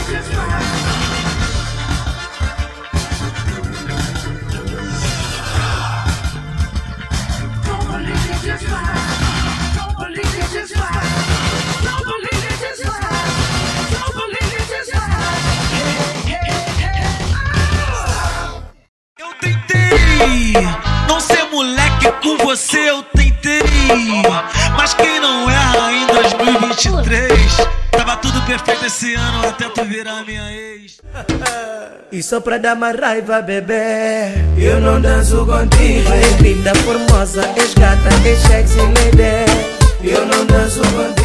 Não ser moleque com você eu tentei, mas quem não erra em 2023. Tava tudo perfeito esse ano até tu virar minha ex. E só pra dar mais raiva, bebê, eu não danço contigo. És linda, formosa, és gata, és sexy lady. Eu não danço contigo.